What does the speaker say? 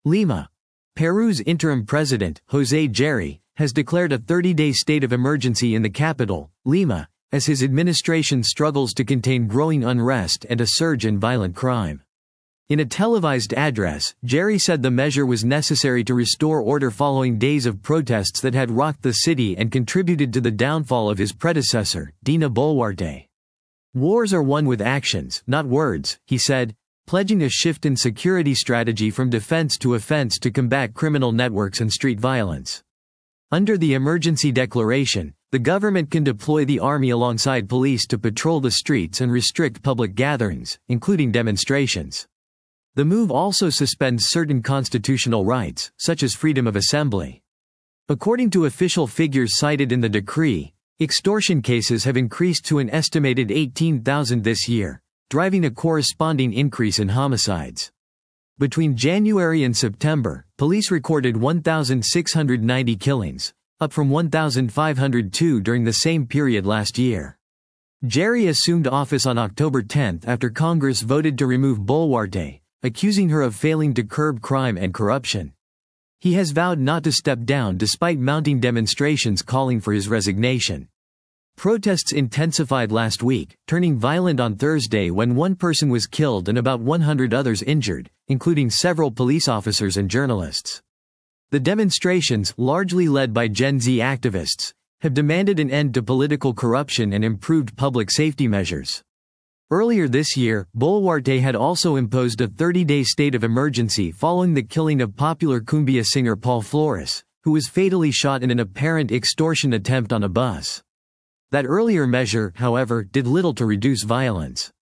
Lima. Peru's interim president, José Jerry, has declared a 30-day state of emergency in the capital, Lima, as his administration struggles to contain growing unrest and a surge in violent crime. In a televised address, Jerry said the measure was necessary to restore order following days of protests that had rocked the city and contributed to the downfall of his predecessor, Dina Boluarte. "Wars are won with actions, not words," he said, pledging a shift in security strategy from defense to offense to combat criminal networks and street violence. Under the emergency declaration, the government can deploy the army alongside police to patrol the streets and restrict public gatherings, including demonstrations. The move also suspends certain constitutional rights, such as freedom of assembly. According to official figures cited in the decree, extortion cases have increased to an estimated 18,000 this year, driving a corresponding increase in homicides. Between January and September, police recorded 1,690 killings, up from 1,502 during the same period last year. Jerry assumed office on October 10 after Congress voted to remove Boluarte, accusing her of failing to curb crime and corruption. He has vowed not to step down despite mounting demonstrations calling for his resignation. Protests intensified last week, turning violent on Thursday when one person was killed and about 100 others injured, including several police officers and journalists. The demonstrations, largely led by Gen Z activists, have demanded an end to political corruption and improved public safety measures. Earlier this year, Boluarte had also imposed a 30-day state of emergency following the killing of popular cumbia singer Paul Flores, who was fatally shot in an apparent extortion attempt on a bus. That earlier measure, however, did little to reduce violence.